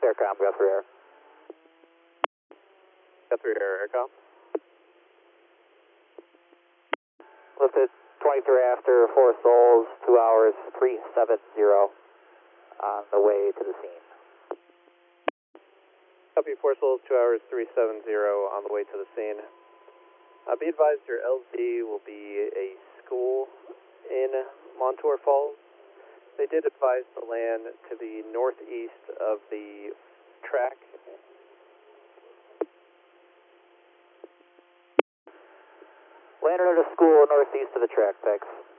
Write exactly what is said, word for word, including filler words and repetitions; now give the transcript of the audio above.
Aircom, Guthrie Air. Guthrie Air, Aircom. Lifted twenty-three after, four souls, two hours, three seven zero on the way to the scene. Copy, four souls, two hours, three seven zero on the way to the scene. Uh, be advised your L Z will be a school in Montour Falls. They did advise to land to the northeast of the track. Landed at a school northeast of the track, thanks.